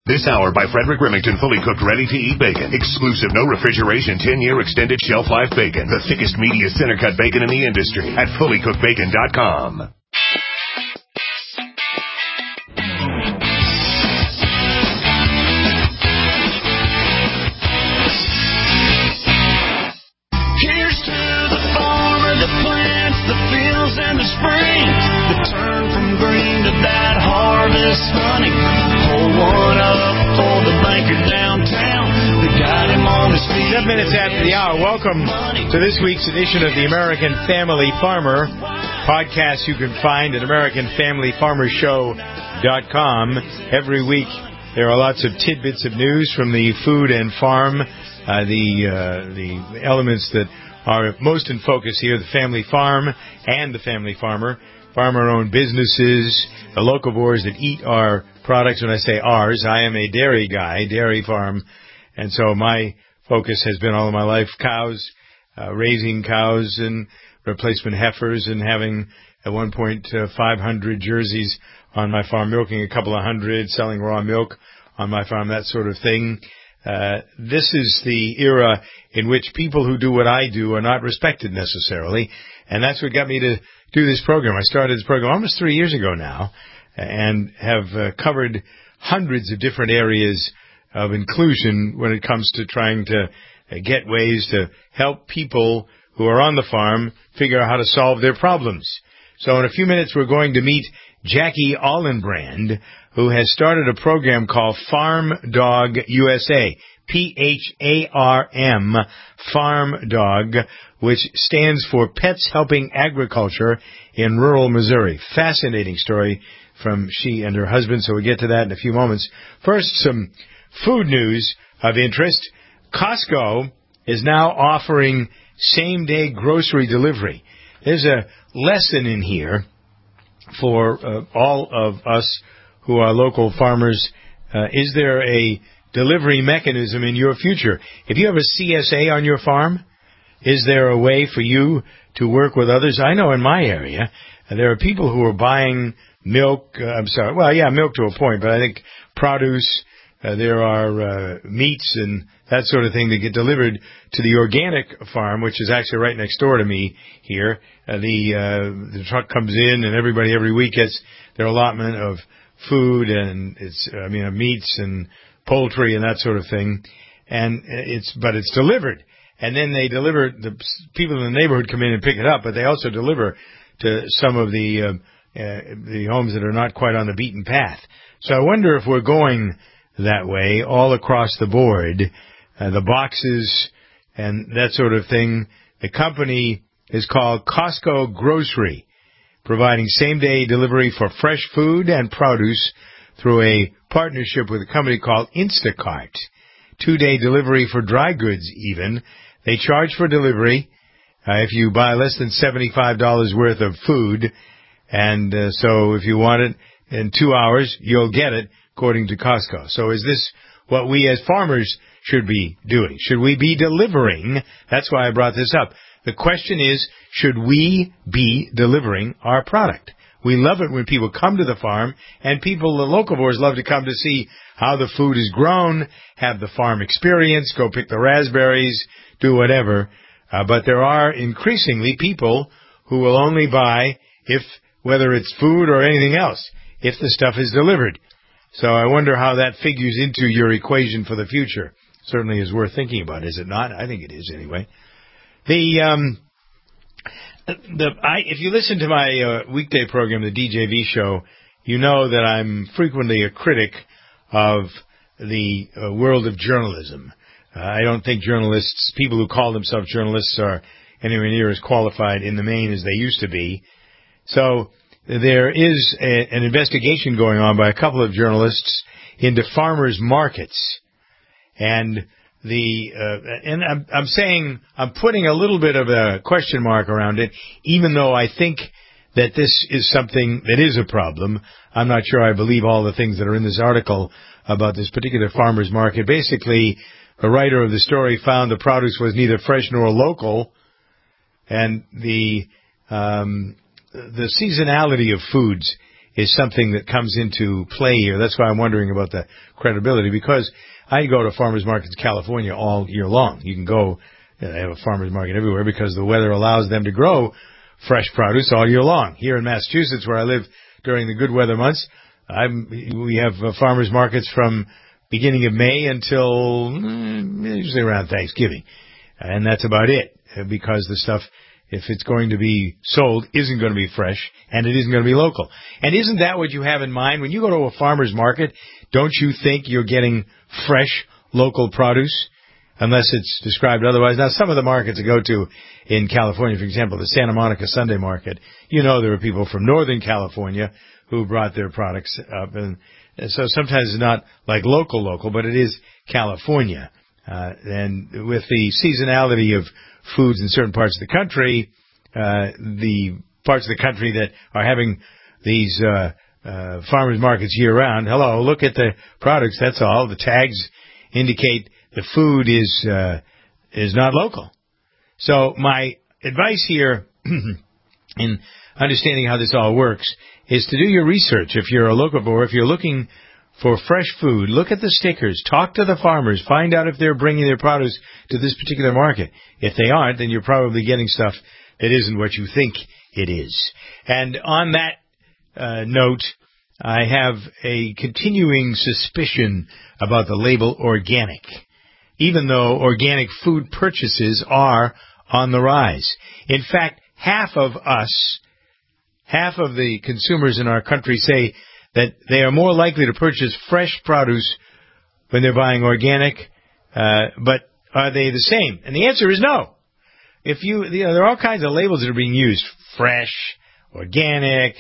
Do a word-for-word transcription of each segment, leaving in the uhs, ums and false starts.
This hour by Frederick Remington, fully cooked, ready-to-eat bacon. Exclusive, no refrigeration, ten-year extended shelf life bacon. The thickest, meatiest, center-cut bacon in the industry at fully cooked bacon dot com. Here's to the farmer that plants the fields in the spring, the turn from green to that harvest honey. Hold one up for the banker downtown that got him on his feet. Seven minutes after the hour. Welcome to this week's edition of the American Family Farmer podcast. You can find at American Family Farmer Show dot com. Every week there are lots of tidbits of news from the food and farm, uh, the uh, the elements that are most in focus here: the family farm and the family farmer, farmer-owned businesses, the locavores that eat our products. When I say ours, I am a dairy guy, dairy farm, and so my focus has been all of my life cows, uh, raising cows and replacement heifers, and having at one point uh, five hundred jerseys on my farm, milking a couple of hundred, selling raw milk on my farm, that sort of thing. Uh, this is the era in which people who do what I do are not respected necessarily, and that's what got me to do this program. I started this program almost three years ago now, and have uh, covered hundreds of different areas of inclusion when it comes to trying to uh, get ways to help people who are on the farm figure out how to solve their problems. So in a few minutes we're going to meet Jackie Allenbrand, who has started a program called Farm Dog U S A, P H A R M, Farm Dog, which stands for Pets Helping Agriculture in Rural Missouri. Fascinating story from she and her husband, so we'll get to that in a few moments. First, some food news of interest. Costco is now offering same-day grocery delivery. There's a lesson in here for uh, all of us who are local farmers. Uh, is there a delivery mechanism in your future? If you have a C S A on your farm, is there a way for you to work with others? I know in my area, uh, there are people who are buying milk. Uh, I'm sorry. Well, yeah, milk to a point, but I think produce, uh, there are uh, meats and that sort of thing that get delivered to the organic farm, which is actually right next door to me here. Uh, the uh, the truck comes in, and everybody every week gets their allotment of food and it's I mean of meats and poultry and that sort of thing. And it's but it's delivered, and then they deliver. The people in the neighborhood come in and pick it up, but they also deliver to some of the uh, uh, the homes that are not quite on the beaten path. So I wonder if we're going that way all across the board. Uh, the boxes and that sort of thing. The company is called Costco Grocery, providing same-day delivery for fresh food and produce through a partnership with a company called Instacart. Two-day delivery for dry goods even. They charge for delivery uh, if you buy less than seventy-five dollars worth of food. And uh, so if you want it in two hours, you'll get it, according to Costco. So is this what we as farmers should be doing? Should we be delivering? That's why I brought this up. The question is, should we be delivering our product? We love it when people come to the farm, and people, the locavores, love to come to see how the food is grown, have the farm experience, go pick the raspberries, do whatever. Uh, but there are increasingly people who will only buy, if whether it's food or anything else, if the stuff is delivered. So I wonder how that figures into your equation for the future. Certainly is worth thinking about, is it not? I think it is anyway. The um, the I if you listen to my uh, weekday program, the D J V show, you know that I'm frequently a critic of the uh, world of journalism. Uh, I don't think journalists, people who call themselves journalists, are anywhere near as qualified in the main as they used to be. So there is a, an investigation going on by a couple of journalists into farmers' markets. And the uh, and I'm, I'm saying I'm putting a little bit of a question mark around it, even though I think that this is something that is a problem. I'm not sure I believe all the things that are in this article about this particular farmer's market. Basically, the writer of the story found the produce was neither fresh nor local, and the um, the seasonality of foods is something that comes into play here. That's why I'm wondering about the credibility, because I go to farmers markets in California all year long. You can go, you know, they have a farmers market everywhere because the weather allows them to grow fresh produce all year long. Here in Massachusetts, where I live during the good weather months, I'm, we have uh, farmers markets from beginning of May until mm, usually around Thanksgiving. And that's about it, because the stuff, if it's going to be sold, isn't going to be fresh, and it isn't going to be local. And isn't that what you have in mind? When you go to a farmer's market, don't you think you're getting fresh, local produce? Unless it's described otherwise. Now, some of the markets I go to in California, for example, the Santa Monica Sunday Market, you know there are people from Northern California who brought their products up. And, and so sometimes it's not like local, local, but it is California. Uh, and with the seasonality of foods in certain parts of the country, uh, the parts of the country that are having these uh, uh, farmers markets year-round, hello, look at the products, that's all. The tags indicate the food is uh, is not local. So my advice here in understanding how this all works is to do your research. If you're a local, or if you're looking for fresh food, look at the stickers, talk to the farmers, find out if they're bringing their produce to this particular market. If they aren't, then you're probably getting stuff that isn't what you think it is. And on that uh, note, I have a continuing suspicion about the label organic, even though organic food purchases are on the rise. In fact, half of us, half of the consumers in our country say that they are more likely to purchase fresh produce when they're buying organic, uh, but are they the same? And the answer is no. If you, you know, there are all kinds of labels that are being used: fresh, organic,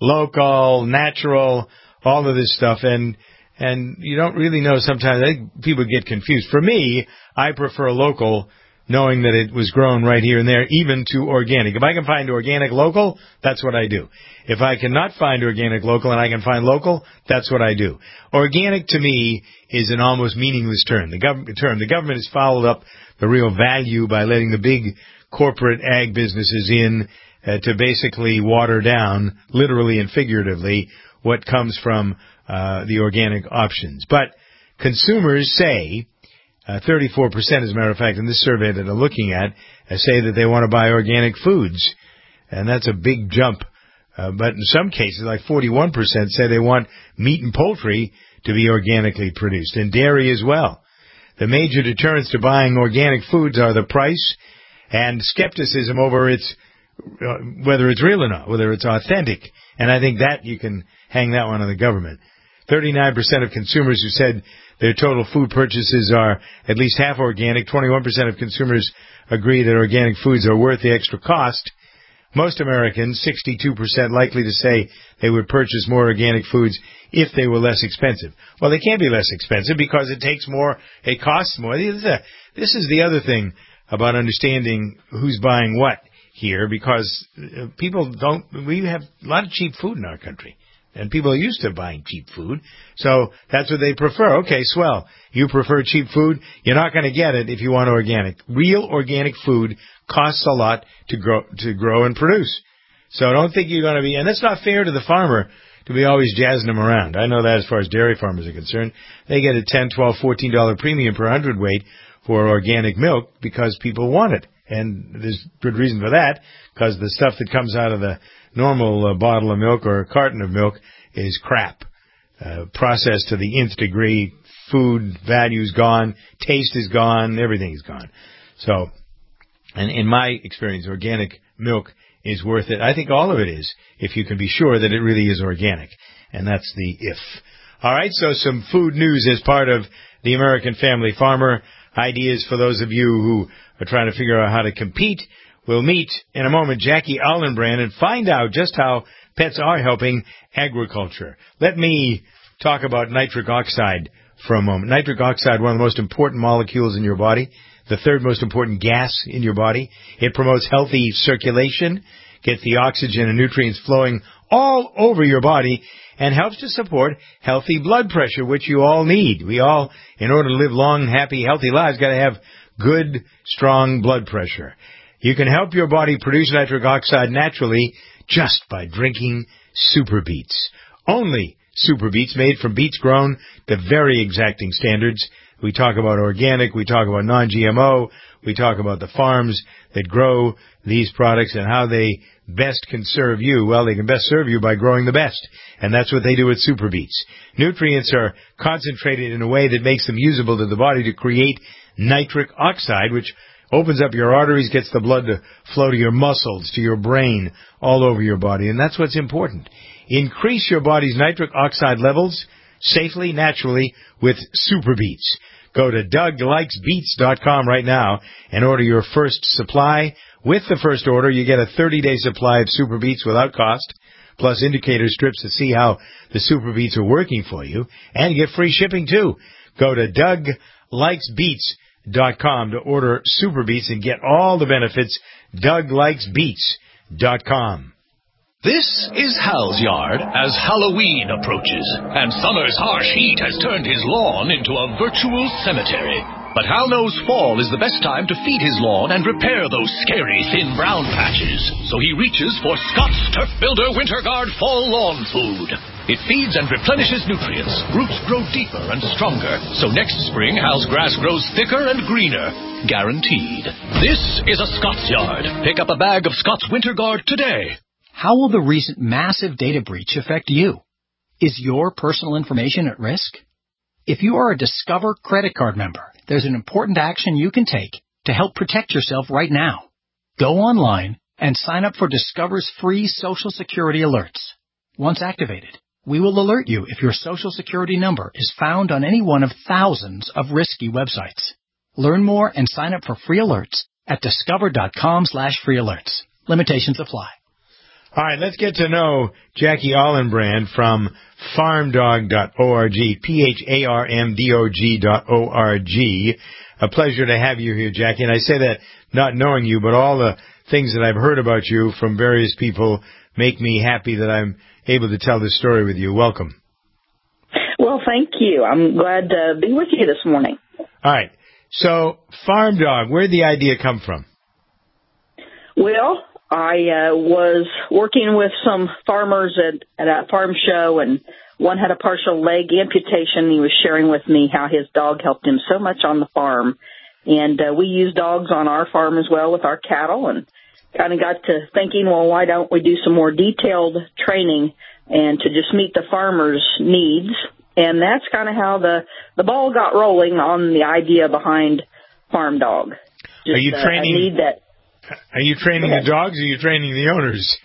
local, natural, all of this stuff, and and you don't really know sometimes. I think people get confused. For me, I prefer local, knowing that it was grown right here and there, even to organic. If I can find organic local, that's what I do. If I cannot find organic local and I can find local, that's what I do. Organic, to me, is an almost meaningless term. The, gov- term. the government has followed up the real value by letting the big corporate ag businesses in uh, to basically water down, literally and figuratively, what comes from uh, the organic options. But consumers say, uh, thirty-four percent as a matter of fact in this survey that I'm looking at, uh, say that they want to buy organic foods. And that's a big jump. Uh, but in some cases, like forty-one percent say they want meat and poultry to be organically produced, and dairy as well. The major deterrents to buying organic foods are the price and skepticism over its uh, whether it's real or not, whether it's authentic. And I think that you can hang that one on the government. thirty-nine percent of consumers who said their total food purchases are at least half organic. twenty-one percent of consumers agree that organic foods are worth the extra cost. Most Americans, sixty-two percent, likely to say they would purchase more organic foods if they were less expensive. Well, they can't be less expensive because it takes more, it costs more. This is, a, this is the other thing about understanding who's buying what here, because people don't, we have a lot of cheap food in our country. And people are used to buying cheap food. So that's what they prefer. Okay, swell. You prefer cheap food? You're not going to get it if you want organic. Real organic food costs a lot to grow, to grow and produce. So don't think you're going to be, and that's not fair to the farmer to be always jazzing them around. I know that as far as dairy farmers are concerned. They get a ten, twelve, fourteen dollars premium per hundredweight for organic milk because people want it. And there's good reason for that, because the stuff that comes out of the normal uh, bottle of milk or a carton of milk is crap. Uh, processed to the nth degree, food value's gone, taste is gone, everything is gone. So, and in my experience, organic milk is worth it. I think all of it is, if you can be sure that it really is organic. And that's the if. All right, so some food news as part of the American Family Farmer. Ideas for those of you who are trying to figure out how to compete. We'll meet in a moment Jackie Allenbrand and find out just how pets are helping agriculture. Let me talk about nitric oxide for a moment. Nitric oxide, one of the most important molecules in your body, the third most important gas in your body. It promotes healthy circulation, gets the oxygen and nutrients flowing all over your body, and helps to support healthy blood pressure, which you all need. We all, in order to live long, happy, healthy lives, got to have good, strong blood pressure. You can help your body produce nitric oxide naturally just by drinking Super Beets. Only Super Beets, made from beets grown to very exacting standards. We talk about organic, we talk about non-G M O, we talk about the farms that grow these products and how they best can serve you. Well, they can best serve you by growing the best, and that's what they do with Super Beets. Nutrients are concentrated in a way that makes them usable to the body to create nitric oxide, which opens up your arteries, gets the blood to flow to your muscles, to your brain, all over your body, and that's what's important. Increase your body's nitric oxide levels safely, naturally, with Super Beets. Go to Doug Likes Beets dot com right now and order your first supply. With the first order, you get a thirty-day supply of Super Beets without cost, plus indicator strips to see how the Super Beets are working for you, and you get free shipping, too. Go to Doug Likes Beets dot com to order Super Beets and get all the benefits. Doug Likes Beets dot com. This is Hal's yard as Halloween approaches, and summer's harsh heat has turned his lawn into a virtual cemetery. But Hal knows fall is the best time to feed his lawn and repair those scary thin brown patches. So he reaches for Scott's Turf Builder Winter Guard Fall Lawn Food. It feeds and replenishes nutrients. Roots grow deeper and stronger. So next spring, Hal's grass grows thicker and greener. Guaranteed. This is a Scott's yard. Pick up a bag of Scott's Winter Guard today. How will the recent massive data breach affect you? Is your personal information at risk? If you are a Discover credit card member, there's an important action you can take to help protect yourself right now. Go online and sign up for Discover's free Social Security alerts. Once activated, we will alert you if your Social Security number is found on any one of thousands of risky websites. Learn more and sign up for free alerts at discover.com slash free alerts. Limitations apply. All right, let's get to know Jackie Allenbrand from farm dog dot org, P H A R M D O G dot O R G. A pleasure to have you here, Jackie. And I say that not knowing you, but all the things that I've heard about you from various people make me happy that I'm able to tell this story with you. Welcome. Well, thank you. I'm glad to be with you this morning. All right. So, Farm Dog, where did the idea come from? Well, I uh, was working with some farmers at, at a farm show, and one had a partial leg amputation. He was sharing with me how his dog helped him so much on the farm. And uh, we use dogs on our farm as well with our cattle, and kind of got to thinking, well, why don't we do some more detailed training and to just meet the farmers' needs? And that's kind of how the, the ball got rolling on the idea behind Farm Dog. Just, Are you training? Uh, a need that, Are you training the dogs, or are you training the owners?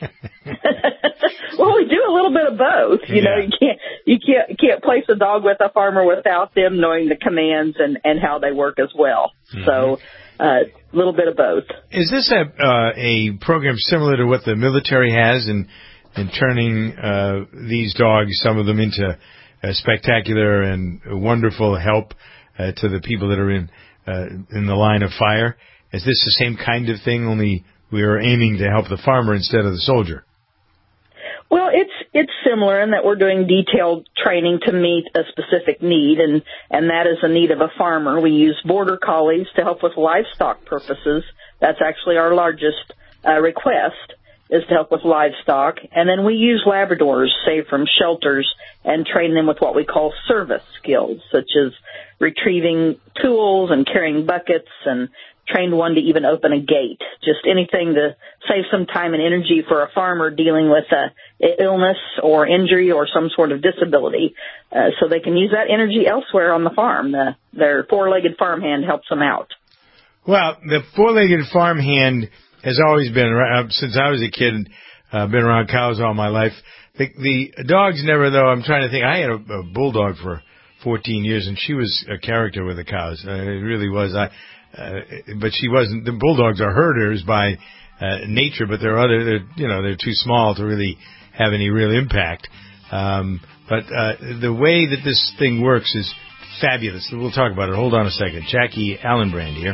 Well, we do a little bit of both. You yeah. know, you can't you can't you can't place a dog with a farmer without them knowing the commands and, and how they work as well. Mm-hmm. So, a uh, little bit of both. Is this a uh, a program similar to what the military has in in turning uh, these dogs, some of them, into uh, spectacular and wonderful help uh, to the people that are in uh, in the line of fire? Is this the same kind of thing, only we are aiming to help the farmer instead of the soldier? Well, it's it's similar in that we're doing detailed training to meet a specific need, and, and that is the need of a farmer. We use border collies to help with livestock purposes. That's actually our largest uh, request, is to help with livestock. And then we use Labradors saved from shelters and train them with what we call service skills, such as retrieving tools and carrying buckets, and trained one to even open a gate, just anything to save some time and energy for a farmer dealing with a illness or injury or some sort of disability, uh, so they can use that energy elsewhere on the farm. The, their four-legged farmhand helps them out. Well, the four-legged farmhand has always been around since I was a kid. I've uh, been around cows all my life. The, the dogs never, though. I'm trying to think. I had a, a bulldog for fourteen years, and she was a character with the cows. Uh, it really was. I. Uh, but she wasn't. The bulldogs are herders by uh, nature, but they're other. They're, you know, they're too small to really have any real impact. Um, but uh, the way that this thing works is fabulous. We'll talk about it. Hold on a second. Jackie Allenbrand here.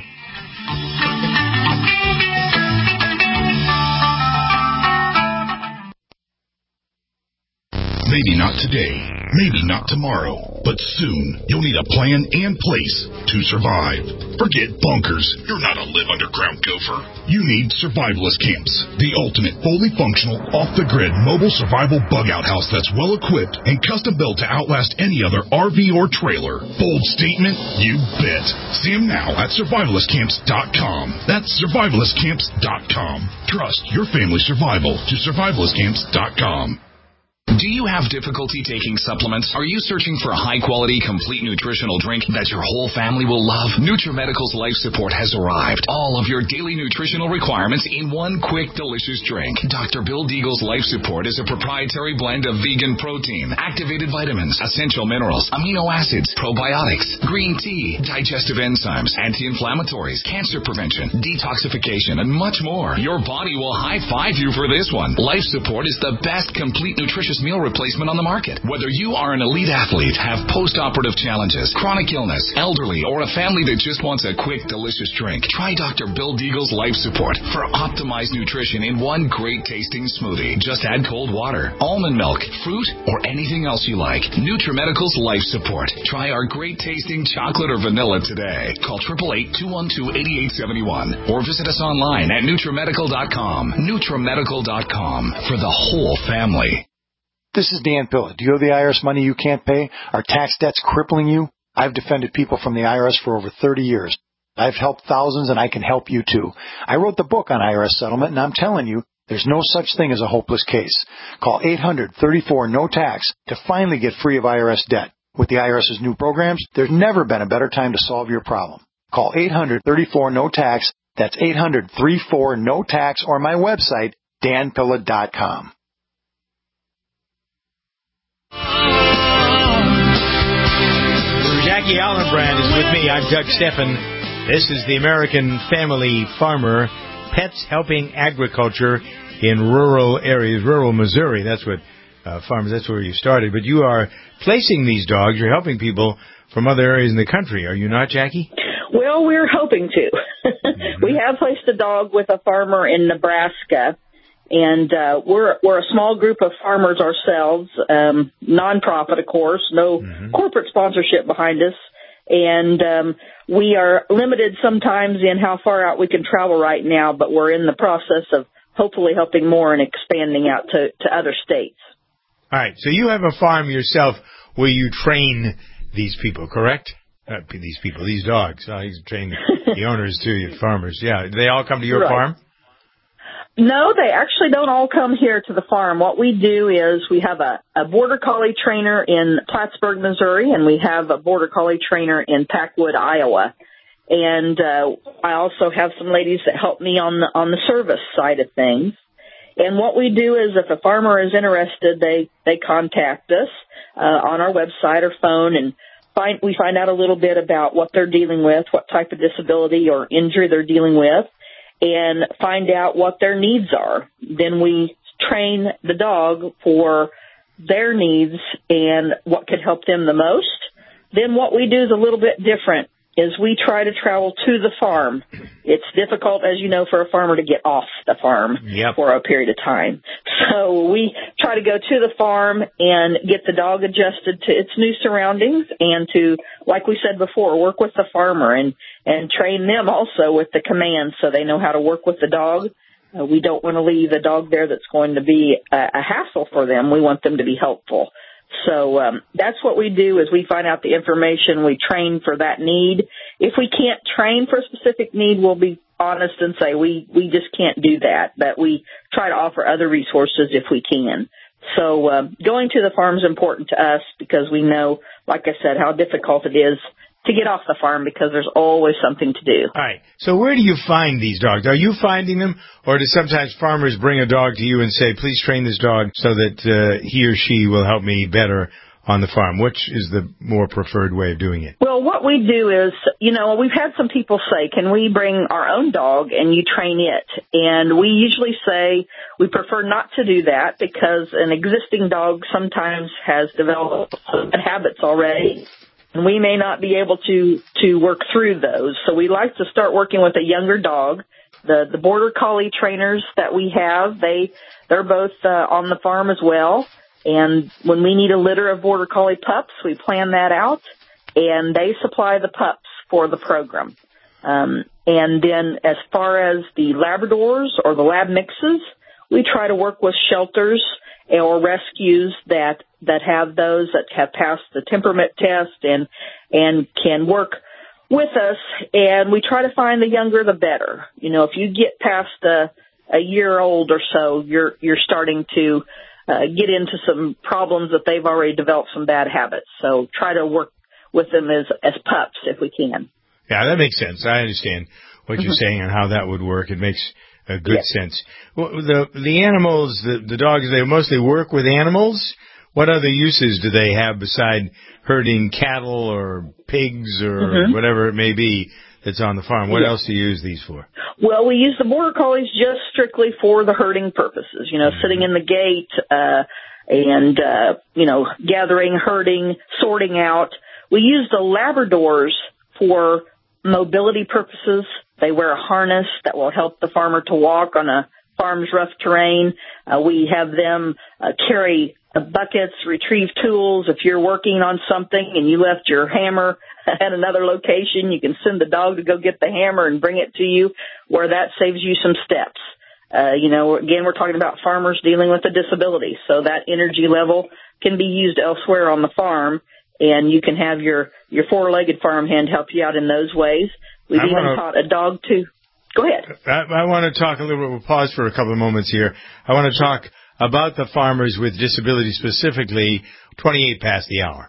Maybe not today, maybe not tomorrow, but soon you'll need a plan and place to survive. Forget bunkers. You're not a live underground gopher. You need survivalist camps, the ultimate fully functional, off-the-grid mobile survival bug-out house that's well-equipped and custom-built to outlast any other R V or trailer. Bold statement? You bet. See them now at survivalist camps dot com. That's survivalist camps dot com. Trust your family's survival to survivalist camps dot com. Do you have difficulty taking supplements? Are you searching for a high-quality, complete nutritional drink that your whole family will love? NutriMedical's Life Support has arrived. All of your daily nutritional requirements in one quick, delicious drink. Doctor Bill Deagle's Life Support is a proprietary blend of vegan protein, activated vitamins, essential minerals, amino acids, probiotics, green tea, digestive enzymes, anti-inflammatories, cancer prevention, detoxification, and much more. Your body will high-five you for this one. Life Support is the best complete nutritious meal replacement on the market. Whether you are an elite athlete, have post-operative challenges, chronic illness, elderly, or a family that just wants a quick, delicious drink, try Doctor Bill Deagle's Life Support for optimized nutrition in one great-tasting smoothie. Just add cold water, almond milk, fruit, or anything else you like. NutriMedical's Life Support. Try our great-tasting chocolate or vanilla today. Call eight eight eight, two one two, eight eight seven one or visit us online at NutriMedical dot com. NutriMedical dot com for the whole family. This is Dan Pilla. Do you owe the I R S money you can't pay? Are tax debts crippling you? I've defended people from the I R S for over thirty years. I've helped thousands, and I can help you too. I wrote the book on I R S settlement, and I'm telling you, there's no such thing as a hopeless case. Call eight hundred, thirty-four, no tax to finally get free of I R S debt. With the IRS's new programs, there's never been a better time to solve your problem. Call eight hundred, thirty-four, no tax. That's eight hundred, thirty-four, no tax, or my website, dan pilla dot com. Jackie Allenbrand is with me. I'm Doug Steffen. This is the American Family Farmer, Pets Helping Agriculture in rural areas, rural Missouri. That's what uh, farmers, that's where you started. But you are placing these dogs. You're helping people from other areas in the country. Are you not, Jackie? Well, we're hoping to. Mm-hmm. We have placed a dog with a farmer in Nebraska. And uh, we're we're a small group of farmers ourselves, um, nonprofit, of course, no mm-hmm. corporate sponsorship behind us, and um, we are limited sometimes in how far out we can travel right now. But we're in the process of hopefully helping more and expanding out to, to other states. All right, so you have a farm yourself where you train these people, correct? Uh, these people, these dogs. Uh, you train the owners too, your farmers. Yeah, they all come to your right. farm. No, they actually don't all come here to the farm. What we do is we have a, a Border Collie trainer in Plattsburgh, Missouri, and we have a Border Collie trainer in Packwood, Iowa. And uh, I also have some ladies that help me on the on the service side of things. And what we do is if a farmer is interested, they, they contact us uh, on our website or phone, and find we find out a little bit about what they're dealing with, what type of disability or injury they're dealing with, and find out what their needs are. Then we train the dog for their needs and what could help them the most. Then what we do is a little bit different, is we try to travel to the farm. It's difficult, as you know, for a farmer to get off the farm yep. for a period of time. So we try to go to the farm and get the dog adjusted to its new surroundings and to, like we said before, work with the farmer and, and train them also with the commands so they know how to work with the dog. Uh, we don't want to leave a dog there that's going to be a, a hassle for them. We want them to be helpful. So um, that's what we do is we find out the information, we train for that need. If we can't train for a specific need, we'll be honest and say we, we just can't do that, but we try to offer other resources if we can. So uh, going to the farm is important to us because we know, like I said, how difficult it is to get off the farm because there's always something to do. All right. So where do you find these dogs? Are you finding them, or do sometimes farmers bring a dog to you and say, please train this dog so that uh, he or she will help me better on the farm? Which is the more preferred way of doing it? Well, what we do is, you know, we've had some people say, can we bring our own dog and you train it? And we usually say we prefer not to do that because an existing dog sometimes has developed bad habits already. And we may not be able to, to work through those. So we like to start working with a younger dog. The, the Border Collie trainers that we have, they, they're both uh, on the farm as well. And when we need a litter of Border Collie pups, we plan that out, and they supply the pups for the program. Um, and then as far as the Labradors or the lab mixes, we try to work with shelters or rescues that, that have those that have passed the temperament test and, and can work with us. And we try to find the younger, the better. You know, if you get past a, a year old or so, you're, you're starting to uh, get into some problems that they've already developed some bad habits. So try to work with them as, as pups if we can. Yeah, that makes sense. I understand what you're saying and how that would work. It makes a good yes. sense. Well, the the animals, the, the dogs, they mostly work with animals. What other uses do they have beside herding cattle or pigs or mm-hmm. whatever it may be that's on the farm? What yes. else do you use these for? Well, we use the Border Collies just strictly for the herding purposes, you know, mm-hmm. sitting in the gate uh, and, uh, you know, gathering, herding, sorting out. We use the Labradors for mobility purposes. They wear a harness that will help the farmer to walk on a farm's rough terrain. Uh, we have them uh, carry uh, buckets, retrieve tools. If you're working on something and you left your hammer at another location, you can send the dog to go get the hammer and bring it to you, where that saves you some steps. Uh, you know, again, we're talking about farmers dealing with a disability, so that energy level can be used elsewhere on the farm, and you can have your, your four-legged farmhand help you out in those ways. We've I even wanna, taught a dog to... Go ahead. I, I want to talk a little bit. We'll pause for a couple of moments here. I want to talk about the farmers with disabilities, specifically twenty-eight past the hour.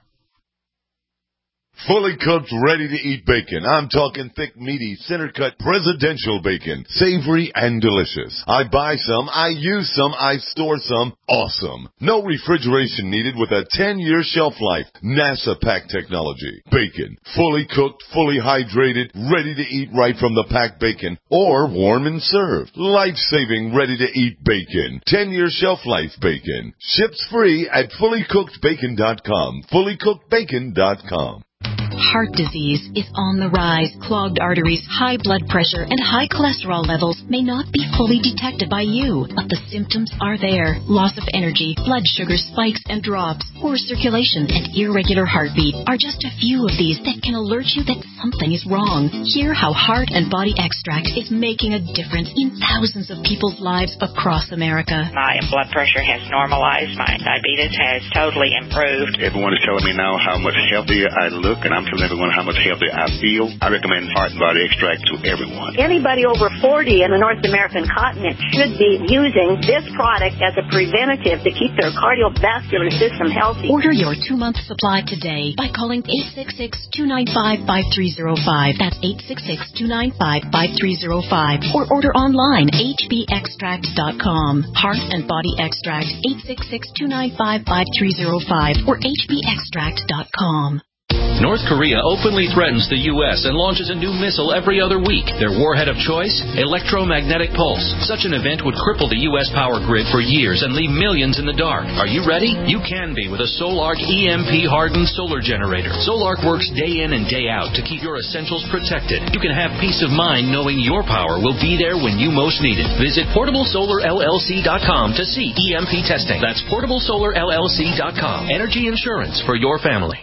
Fully cooked, ready-to-eat bacon. I'm talking thick, meaty, center-cut presidential bacon. Savory and delicious. I buy some, I use some, I store some. Awesome. No refrigeration needed with a ten-year shelf life. NASA pack technology. Bacon. Fully cooked, fully hydrated, ready to eat right from the packed bacon. Or warm and served. Life-saving, ready-to-eat bacon. ten-year shelf life bacon. Ships free at fully cooked bacon dot com. fully cooked bacon dot com. Heart disease is on the rise. Clogged arteries, high blood pressure, and high cholesterol levels may not be fully detected by you, but the symptoms are there. Loss of energy, blood sugar spikes and drops, poor circulation, and irregular heartbeat are just a few of these that can alert you that something is wrong. Hear how Heart and Body Extract is making a difference in thousands of people's lives across America. My blood pressure has normalized. My diabetes has totally improved. Everyone is telling me now how much healthier I look, and I'm telling everyone how much healthier I feel. I recommend Heart and Body Extract to everyone. Anybody over forty in the North American continent should be using this product as a preventative to keep their cardiovascular system healthy. Order your two-month supply today by calling eight six six, two nine five, five three zero five. That's eight six six, two nine five, five three zero five. Or order online, h b extract dot com. Heart and Body Extract, eight six six, two nine five, five three zero five or h b extract dot com. North Korea openly threatens the U S and launches a new missile every other week. Their warhead of choice? Electromagnetic pulse. Such an event would cripple the U S power grid for years and leave millions in the dark. Are you ready? You can be with a Solark E M P-hardened solar generator. Solark works day in and day out to keep your essentials protected. You can have peace of mind knowing your power will be there when you most need it. Visit portable solar l l c dot com to see E M P testing. That's portable solar l l c dot com. Energy insurance for your family.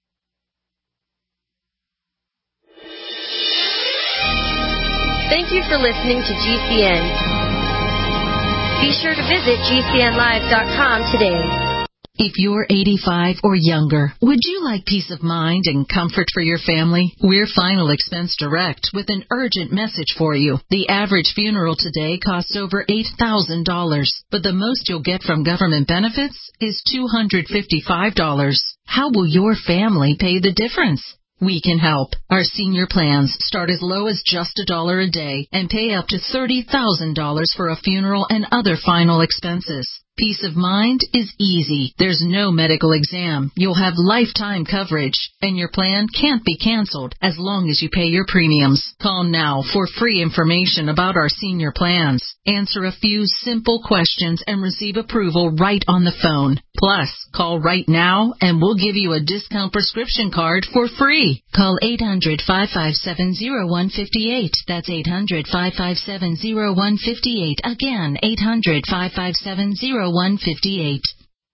Thank you for listening to G C N. Be sure to visit g c n live dot com today. If you're eighty-five or younger, would you like peace of mind and comfort for your family? We're Final Expense Direct with an urgent message for you. The average funeral today costs over eight thousand dollars, but the most you'll get from government benefits is two hundred fifty-five dollars. How will your family pay the difference? We can help. Our senior plans start as low as just a dollar a day and pay up to thirty thousand dollars for a funeral and other final expenses. Peace of mind is easy. There's no medical exam. You'll have lifetime coverage, and your plan can't be canceled as long as you pay your premiums. Call now for free information about our senior plans. Answer a few simple questions and receive approval right on the phone. Plus, call right now and we'll give you a discount prescription card for free. Call eight hundred, five five seven, zero one five eight. That's eight hundred, five five seven, zero one five eight. Again, eight hundred, five five seven, zero one five eight.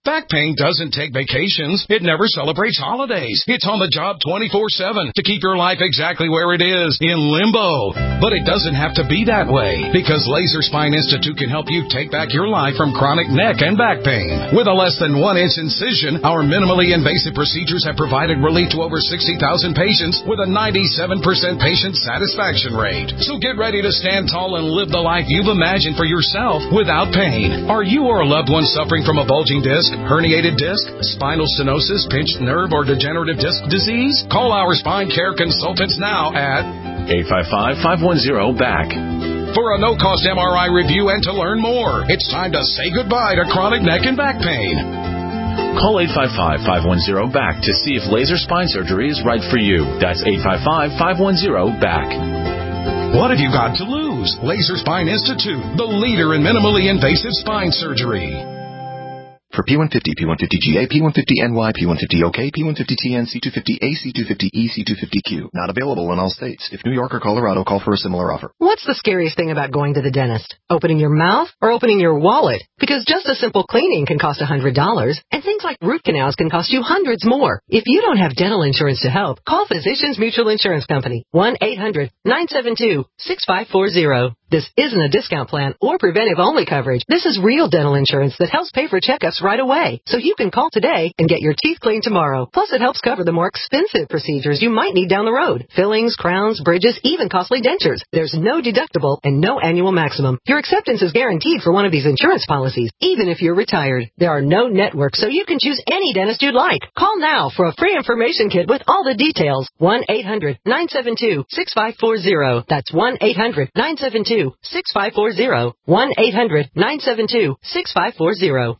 Back pain doesn't take vacations. It never celebrates holidays. It's on the job twenty-four seven to keep your life exactly where it is, in limbo. But it doesn't have to be that way, because Laser Spine Institute can help you take back your life from chronic neck and back pain. With a less than one inch incision, our minimally invasive procedures have provided relief to over sixty thousand patients with a ninety-seven percent patient satisfaction rate. So get ready to stand tall and live the life you've imagined for yourself without pain. Are you or a loved one suffering from a bulging disc, herniated disc, spinal stenosis, pinched nerve, or degenerative disc disease? Call our spine care consultants now at eight five five, five one zero, B A C. For a no-cost M R I review and to learn more. It's time to say goodbye to chronic neck and back pain. Call eight five five, five one zero, B A C to see if laser spine surgery is right for you. That's eight five five, five one zero, B A C. What have you got to lose? Laser Spine Institute, the leader in minimally invasive spine surgery. For P one fifty, P one fifty G A, P one fifty N Y, P one fifty O K, P one fifty T N, C two fifty A, C two fifty E, C two fifty Q. Not available in all states. If New York or Colorado, call for a similar offer. What's the scariest thing about going to the dentist? Opening your mouth or opening your wallet? Because just a simple cleaning can cost one hundred dollars, and things like root canals can cost you hundreds more. If you don't have dental insurance to help, call Physicians Mutual Insurance Company, one eight hundred, nine seven two, six five four zero. This isn't a discount plan or preventive-only coverage. This is real dental insurance that helps pay for checkups right away. So you can call today and get your teeth cleaned tomorrow. Plus, it helps cover the more expensive procedures you might need down the road. Fillings, crowns, bridges, even costly dentures. There's no deductible and no annual maximum. Your acceptance is guaranteed for one of these insurance policies, even if you're retired. There are no networks, so you can choose any dentist you'd like. Call now for a free information kit with all the details. one eight hundred, nine seven two, six five four zero. That's one eight hundred, nine seven two, six five four zero. one eight hundred, nine seven two, six five four zero.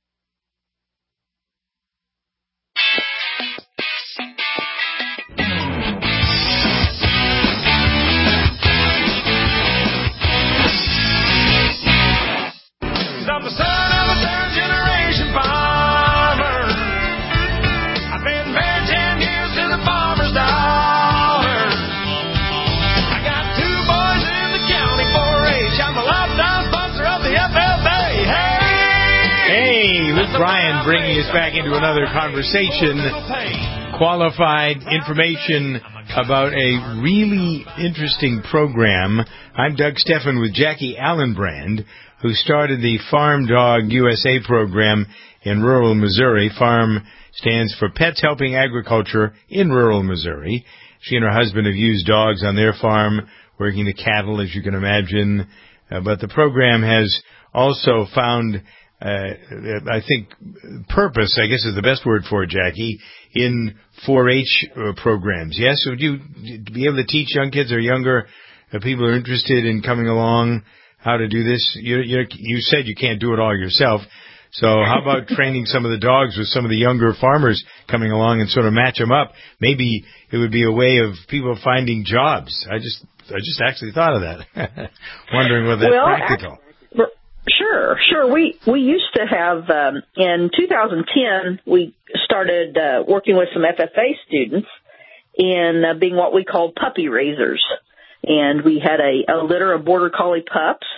I'm the son of a third generation farmer. I've been married ten years to the farmer's daughter. I got two boys in the county four H. I'm a lifetime sponsor of the F F A. Hey! Hey, Luke Bryan bringing us back into another conversation. Qualified information about a really interesting program. I'm Doug Steffen with Jackie Allenbrand, who started the Farm Dog U S A program in rural Missouri. FARM stands for Pets Helping Agriculture in Rural Missouri. She and her husband have used dogs on their farm, working the cattle, as you can imagine. Uh, but the program has also found, uh, I think, purpose, I guess is the best word for it, Jackie, in four H uh, programs. Yes? Would you be able to teach young kids or younger uh, people who are interested in coming along how to do this? You, you, you said you can't do it all yourself. So how about training some of the dogs with some of the younger farmers coming along and sort of match them up? Maybe it would be a way of people finding jobs. I just I just actually thought of that. Wondering whether that's well, practical. Ac- sure, sure. We we used to have, um, in two thousand ten, we started uh, working with some F F A students in uh, being what we called puppy raisers. And we had a, a litter of Border Collie pups,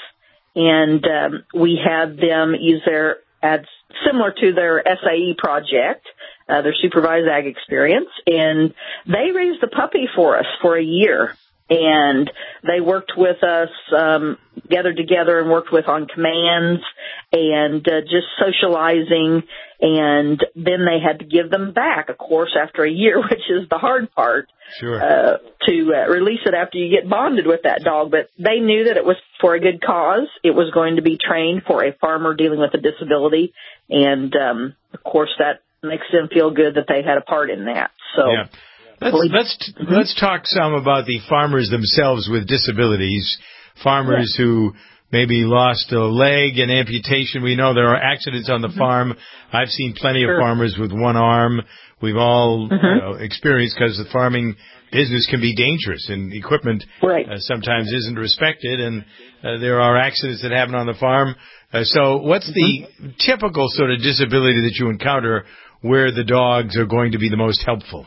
and um, we had them use their ads similar to their S A E project, uh, their supervised ag experience, and they raised the puppy for us for a year. And they worked with us, um, gathered together and worked with on commands and uh, just socializing. And then they had to give them back, of course, after a year, which is the hard part. Sure. Uh, to uh, release it after you get bonded with that dog. But they knew that it was for a good cause. It was going to be trained for a farmer dealing with a disability. And, um, of course, that makes them feel good that they had a part in that. So. Yeah. Let's let's let's talk some about the farmers themselves with disabilities. Farmers yeah. who maybe lost a leg, an amputation. We know there are accidents on the mm-hmm. farm. I've seen plenty sure. of farmers with one arm. We've all mm-hmm. you know, experienced, because the farming business can be dangerous and equipment right. uh, sometimes isn't respected, and uh, there are accidents that happen on the farm. Uh, so what's mm-hmm. the typical sort of disability that you encounter where the dogs are going to be the most helpful?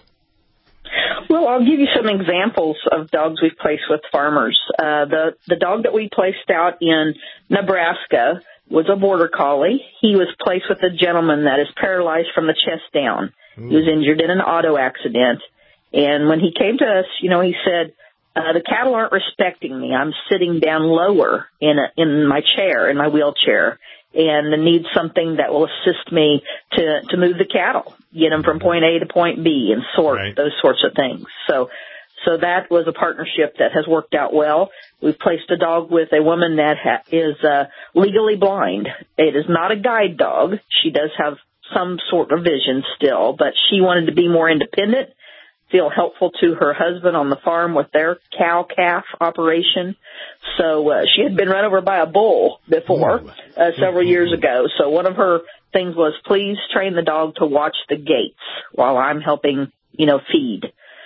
Well, I'll give you some examples of dogs we've placed with farmers. Uh, the, the dog that we placed out in Nebraska was a border collie. He was placed with a gentleman that is paralyzed from the chest down. Ooh. He was injured in an auto accident. And when he came to us, you know, he said, uh, the cattle aren't respecting me. I'm sitting down lower in a, in my chair, in my wheelchair, and I need something that will assist me to, to move the cattle, get them from point A to point B and sort, right. those sorts of things. So, so that was a partnership that has worked out well. We've placed a dog with a woman that ha- is uh, legally blind. It is not a guide dog. She does have some sort of vision still, but she wanted to be more independent, feel helpful to her husband on the farm with their cow-calf operation. So uh, she had been run over by a bull before, uh, several years ago. So one of her things was, please train the dog to watch the gates while I'm helping, you know, feed.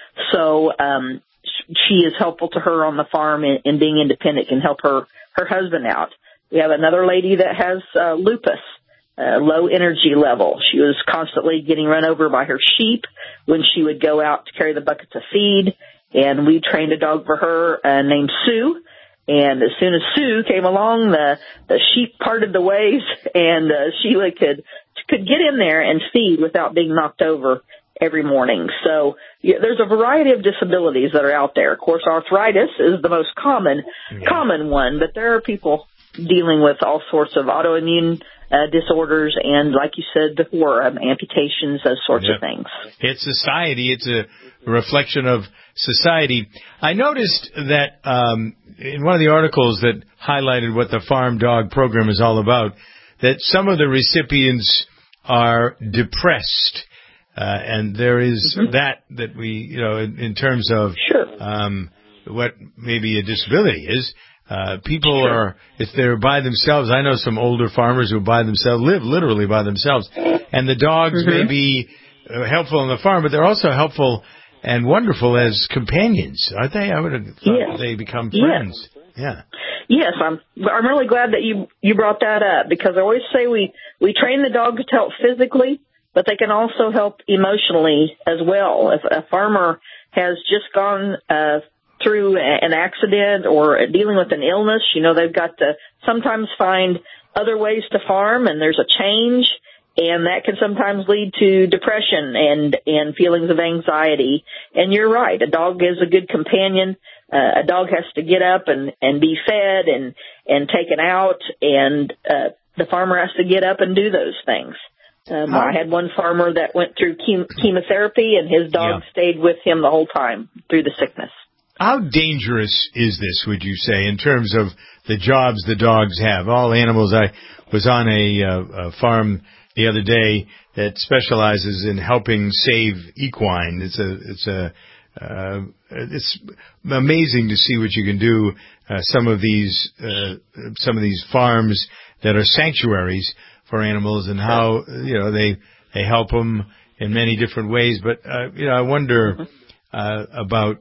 So um, she is helpful to her on the farm in, in being independent, can help her, her husband out. We have another lady that has uh, lupus. Uh, low energy level. She was constantly getting run over by her sheep when she would go out to carry the buckets of feed, and we trained a dog for her uh, named Sue. And as soon as Sue came along, the the sheep parted the ways, and uh, Sheila could could get in there and feed without being knocked over every morning. So yeah, there's a variety of disabilities that are out there. Of course, arthritis is the most common yeah. common one, but there are people dealing with all sorts of autoimmune Uh, disorders and, like you said before, um, amputations, those sorts yep. of things. It's society. It's a reflection of society. I noticed that um, in one of the articles that highlighted what the Farm Dog program is all about, that some of the recipients are depressed. Uh, and there is mm-hmm. that that we, you know, in, in terms of sure. um, what maybe a disability is. Uh, people sure. are, if they're by themselves, I know some older farmers who by themselves, live literally by themselves, and the dogs mm-hmm. may be uh, helpful on the farm, but they're also helpful and wonderful as companions, aren't they? I would have thought yes. they become friends. Yes. Yeah. Yes, I'm, I'm really glad that you, you brought that up, because I always say we, we train the dogs to help physically, but they can also help emotionally as well. If a farmer has just gone, uh, through an accident or dealing with an illness, you know, they've got to sometimes find other ways to farm, and there's a change, and that can sometimes lead to depression and, and feelings of anxiety. And you're right, a dog is a good companion. Uh, a dog has to get up and, and be fed and, and taken out, and uh, the farmer has to get up and do those things. Um, I had one farmer that went through chem- chemotherapy, and his dog yeah. stayed with him the whole time through the sickness. How dangerous is this, would you say, in terms of the jobs the dogs have? All animals. I was on a, uh, a farm the other day that specializes in helping save equine. It's a, it's a, uh, it's amazing to see what you can do. Uh, some of these, uh, some of these farms that are sanctuaries for animals, and how, you know, they, they help them in many different ways. But, uh, you know, I wonder, uh, about,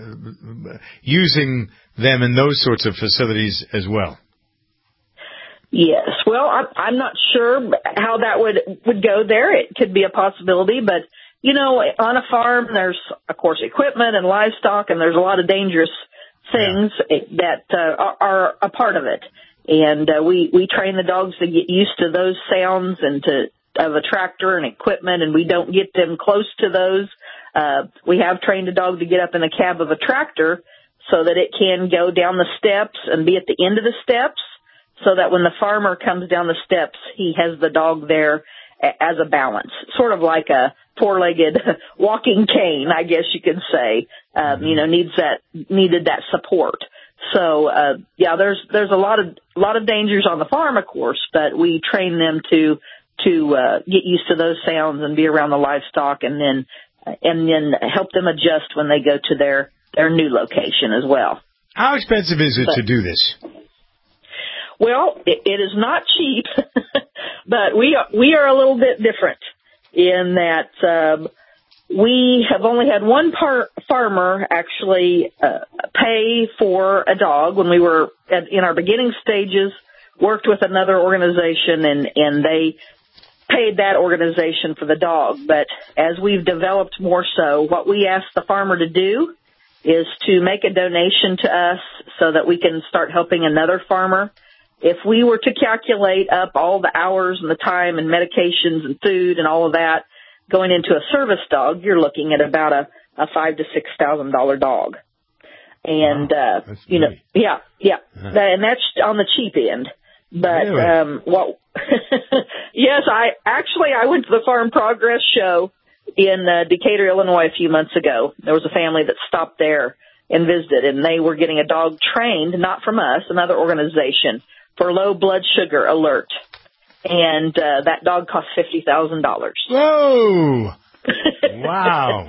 Uh, using them in those sorts of facilities as well. Yes. Well, I'm, I'm not sure how that would, would go there. It could be a possibility, but, you know, on a farm, there's, of course, equipment and livestock, and there's a lot of dangerous things yeah. that uh, are, are a part of it. And uh, we, we train the dogs to get used to those sounds and to of a tractor and equipment, and we don't get them close to those. Uh, we have trained a dog to get up in the cab of a tractor so that it can go down the steps and be at the end of the steps, so that when the farmer comes down the steps, he has the dog there as a balance, sort of like a four-legged walking cane, I guess you could say. Um, you know, needs that needed that support. So uh, yeah, there's there's a lot of a lot of dangers on the farm, of course, but we train them to to uh, get used to those sounds and be around the livestock, and then and then help them adjust when they go to their, their new location as well. How expensive is it but, to do this? Well, it, it is not cheap, but we are, we are a little bit different in that um, we have only had one par- farmer actually uh, pay for a dog when we were at, in our beginning stages, worked with another organization, and, and they paid that organization for the dog. But as we've developed more so, what we ask the farmer to do is to make a donation to us so that we can start helping another farmer if we were to calculate up all the hours and the time and medications and food and all of that going into a service dog, you're looking at about a, a five to six thousand dollar dog. And, wow, uh, you know, yeah, yeah. Uh-huh. That, and that's on the cheap end. But, really? um, what, yes, I, actually, I went to the Farm Progress show in uh, Decatur, Illinois a few months ago. There was a family that stopped there and visited, and they were getting a dog trained, not from us, another organization, for low blood sugar alert. And, uh, that dog cost fifty thousand dollars. Whoa! Wow.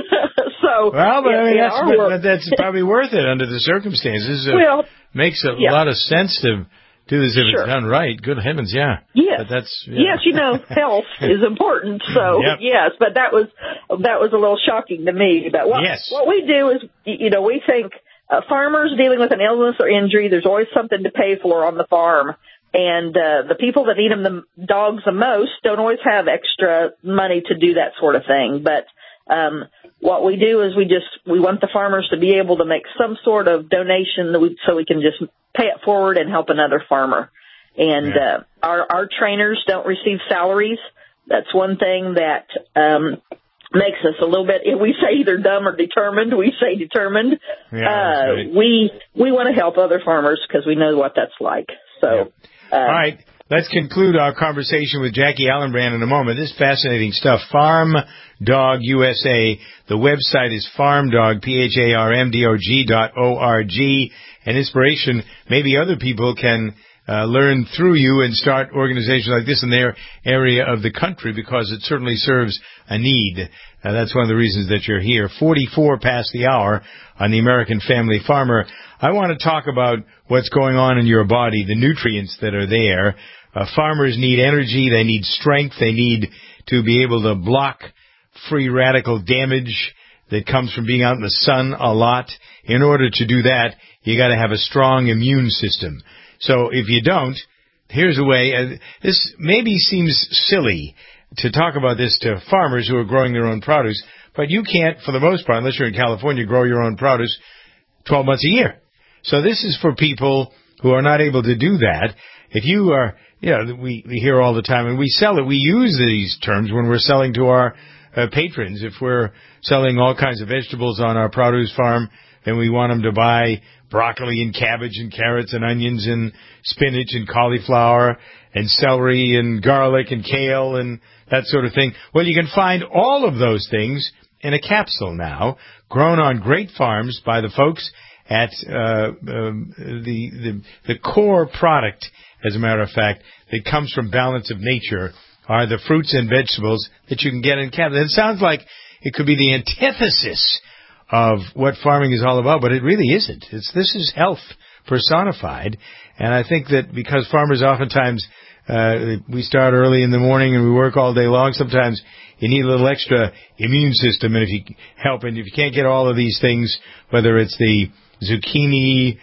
So, well, but yeah, I mean, yeah, that's, but, but that's probably worth it under the circumstances. It well, makes a yeah. lot of sense to do this if sure. it's done right. Good heavens, yeah. Yes. But that's, yeah. Yes, you know, health is important. So, yep. yes, but that was that was a little shocking to me. But what, yes. what we do is, you know, we think uh, farmers dealing with an illness or injury, there's always something to pay for on the farm. And uh, the people that need them the dogs the most don't always have extra money to do that sort of thing. But um, what we do is we just we want the farmers to be able to make some sort of donation that we, so we can just pay it forward and help another farmer. And yeah. uh, our our trainers don't receive salaries. That's one thing that um, makes us a little bit. We say either dumb or determined. We say determined. Yeah, uh, right. We we want to help other farmers because we know what that's like. So. Yeah. Uh, All right, let's conclude our conversation with Jackie Allenbrand in a moment. This is fascinating stuff. Farm Dog U S A. The website is farmdog, P H A R M D O G dot O R G. And inspiration, maybe other people can uh, learn through you and start organizations like this in their area of the country because it certainly serves a need. Uh, that's one of the reasons that you're here. forty-four past the hour on the American Family Farmer. I want to talk about what's going on in your body, the nutrients that are there. Uh, farmers need energy. They need strength. They need to be able to block free radical damage that comes from being out in the sun a lot. In order to do that, you got to have a strong immune system. So if you don't, here's a way. Uh, this maybe seems silly to talk about this to farmers who are growing their own produce, but you can't, for the most part, unless you're in California, grow your own produce twelve months a year. So this is for people who are not able to do that. If you are, you know, we, we hear all the time, and we sell it, we use these terms when we're selling to our uh, patrons. If we're selling all kinds of vegetables on our produce farm, then we want them to buy broccoli and cabbage and carrots and onions and spinach and cauliflower and celery and garlic and kale and that sort of thing. Well, you can find all of those things in a capsule now, grown on great farms by the folks at uh, um, the, the the core product, as a matter of fact, that comes from Balance of Nature are the fruits and vegetables that you can get in Canada. It sounds like it could be the antithesis of what farming is all about, but it really isn't. It's this is health personified, and I think that because farmers oftentimes uh, we start early in the morning and we work all day long, sometimes you need a little extra immune system, and if you help, and if you can't get all of these things, whether it's the zucchini,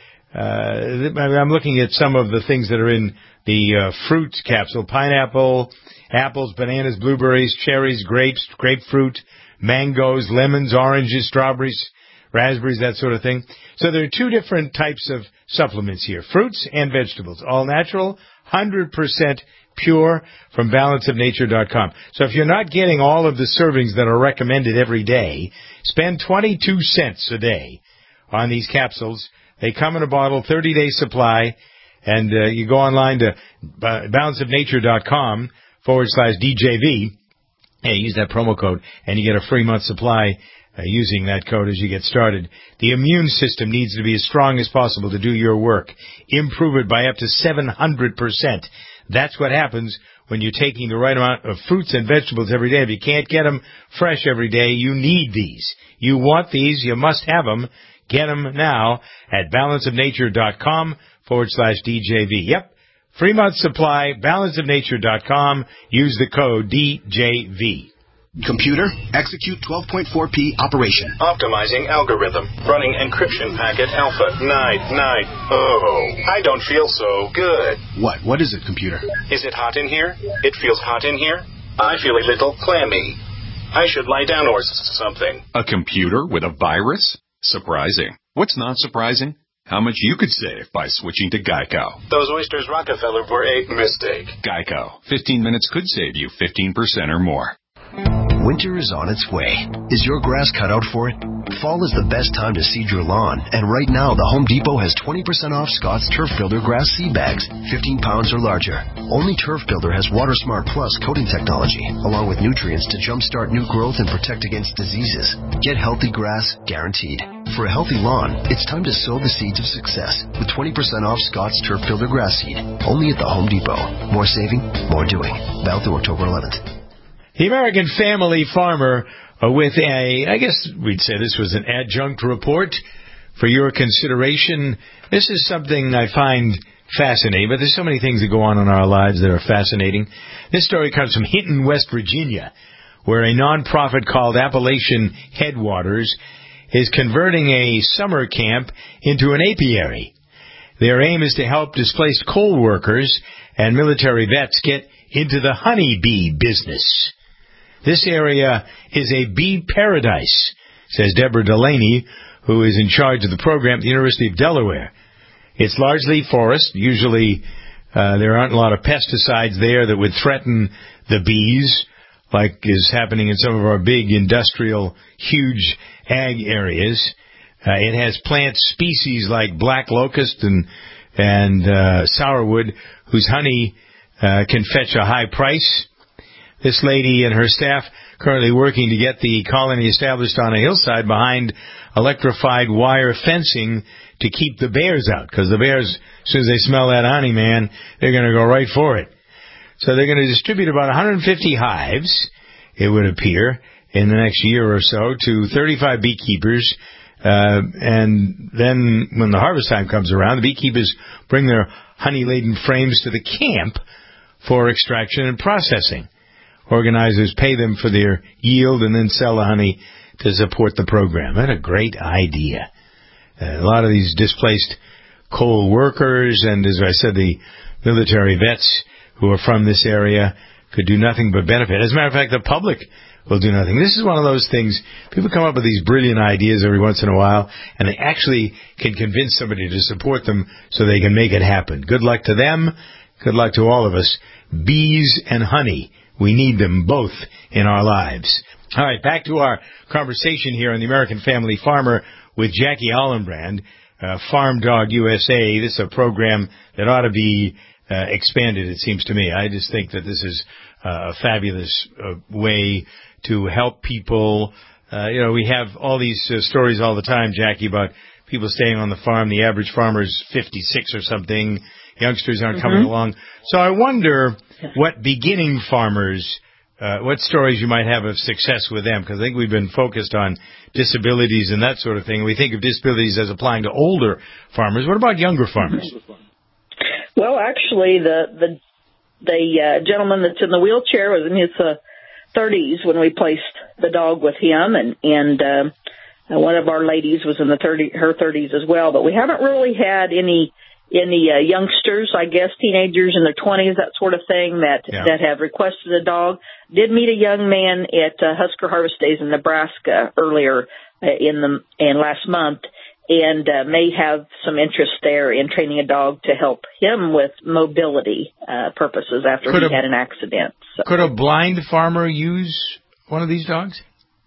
uh, I'm looking at some of the things that are in the uh, fruit capsule, pineapple, apples, bananas, blueberries, cherries, grapes, grapefruit, mangoes, lemons, oranges, strawberries, raspberries, that sort of thing. So there are two different types of supplements here, fruits and vegetables, all natural, one hundred percent pure from balance of nature dot com. So if you're not getting all of the servings that are recommended every day, spend twenty-two cents a day on these capsules. They come in a bottle, thirty-day supply, and uh, you go online to uh, balance of nature dot com forward slash D J V, and use that promo code, and you get a free month supply uh, using that code as you get started. The immune system needs to be as strong as possible to do your work. Improve it by up to seven hundred percent. That's what happens when you're taking the right amount of fruits and vegetables every day. If you can't get them fresh every day, you need these. You want these. You must have them. Get them now at balance of nature dot com forward slash D J V. Yep. Free month supply, balance of nature dot com. Use the code D J V. Computer, execute twelve point four P operation. Optimizing algorithm. Running encryption packet alpha. Night, night. Oh, I don't feel so good. What? What is it, computer? Is it hot in here? It feels hot in here. I feel a little clammy. I should lie down or something. A computer with a virus? Surprising. What's not surprising? how much you could save by switching to Geico. Those oysters Rockefeller were a mistake. Geico. fifteen minutes could save you fifteen percent or more. Winter is on its way. Is your grass cut out for it? Fall is the best time to seed your lawn, and right now the Home Depot has twenty percent off Scott's Turf Builder grass seed bags, fifteen pounds or larger. Only Turf Builder has Water Smart Plus coating technology, along with nutrients to jumpstart new growth and protect against diseases. Get healthy grass, guaranteed. For a healthy lawn, it's time to sow the seeds of success with twenty percent off Scott's Turf Builder grass seed, only at the Home Depot. More saving, more doing. Valid through October eleventh. The American Family Farmer uh, with a, I guess we'd say this was an adjunct report for your consideration. This is something I find fascinating, but there's so many things that go on in our lives that are fascinating. This story comes from Hinton, West Virginia, where a nonprofit called Appalachian Headwaters is converting a summer camp into an apiary. Their aim is to help displaced coal workers and military vets get into the honeybee business. This area is a bee paradise, says Deborah Delaney, who is in charge of the program at the University of Delaware. It's largely forest. Usually uh, there aren't a lot of pesticides there that would threaten the bees, like is happening in some of our big industrial, huge ag areas. Uh, it has plant species like black locust and, and uh, sourwood, whose honey uh, can fetch a high price. This lady and her staff currently working to get the colony established on a hillside behind electrified wire fencing to keep the bears out, because the bears, as soon as they smell that honey, man, they're going to go right for it. So they're going to distribute about one hundred fifty hives, it would appear, in the next year or so to thirty-five beekeepers. Uh, and then when the harvest time comes around, the beekeepers bring their honey-laden frames to the camp for extraction and processing. Organizers pay them for their yield and then sell the honey to support the program. What a great idea. Uh, a lot of these displaced coal workers and, as I said, the military vets who are from this area could do nothing but benefit. As a matter of fact, the public will do nothing. This is one of those things, people come up with these brilliant ideas every once in a while, and they actually can convince somebody to support them so they can make it happen. Good luck to them. Good luck to all of us. Bees and honey. We need them both in our lives. All right, back to our conversation here on the American Family Farmer with Jackie Allenbrand, uh, Farm Dog U S A. This is a program that ought to be uh, expanded, it seems to me. I just think that this is uh, a fabulous uh, way to help people. Uh, you know, we have all these uh, stories all the time, Jackie, about people staying on the farm. The average farmer is fifty-six or something. Youngsters aren't mm-hmm. coming along. So I wonder what beginning farmers, uh, what stories you might have of success with them, because I think we've been focused on disabilities and that sort of thing. We think of disabilities as applying to older farmers. What about younger farmers? Well, actually, the the the uh, gentleman that's in the wheelchair was in his uh, thirties when we placed the dog with him, and and uh, one of our ladies was in the thirty her thirties as well. But we haven't really had any. Any uh, youngsters, I guess, teenagers in their twenties, that sort of thing, that yeah. that have requested a dog. Did meet a young man at uh, Husker Harvest Days in Nebraska earlier uh, in the in last month, and uh, may have some interest there in training a dog to help him with mobility uh, purposes after could he a, had an accident. So. Could a blind farmer use one of these dogs?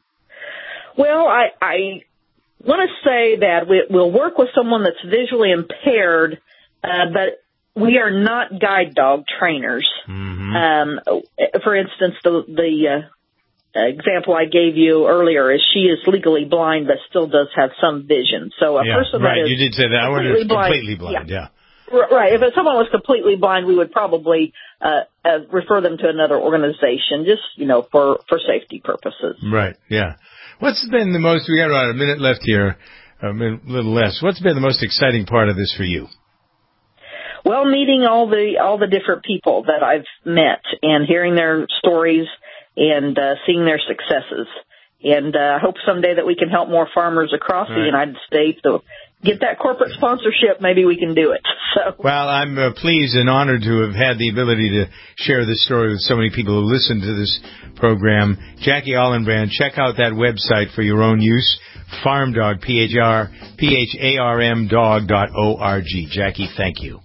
Well, I, I want to say that we, we'll work with someone that's visually impaired. Uh, but we are not guide dog trainers. Mm-hmm. Um, for instance, the the uh, example I gave you earlier is she is legally blind but still does have some vision. So a yeah, person right. that is you did say that. I completely blind, completely blind. Yeah. yeah. Right. If someone was completely blind, we would probably uh, uh, refer them to another organization, just you know, for for safety purposes. Right. Yeah. What's been the most? We got about a minute left here, a minute, little less. What's been the most exciting part of this for you? Well, meeting all the all the different people that I've met and hearing their stories and uh, seeing their successes. And I uh, hope someday that we can help more farmers across right. the United States. So get that corporate sponsorship, maybe we can do it. So. Well, I'm uh, pleased and honored to have had the ability to share this story with so many people who listen to this program. Jackie Ollenbrand, check out that website for your own use, FarmDog, P H R, P H A R M dog dot O R G. Jackie, thank you.